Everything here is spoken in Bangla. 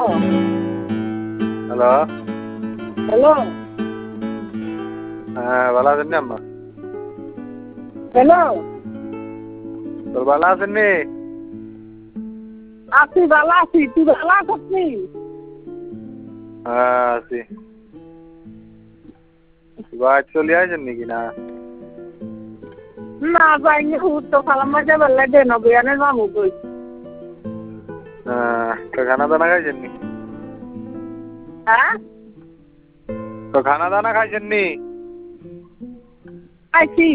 হ্যালো। হ্যালো। হ্যাঁ, ভালো আছেন নি আম্মা? হ্যালো। তোর ভালো আছেন নি? আছি ভালো আছি, তুই ভালো আছিস নি? হ্যাঁ, আছি। বাড়ি চলে আসেন নাকি না? না যাইনি, তো খালাম মাঝে বেলায় দেন অভিযানের মামু কই। তো খানা দানা খাইছেন নি? হ্যাঁ তো খানা দানা খাইছেন নি? আইছি।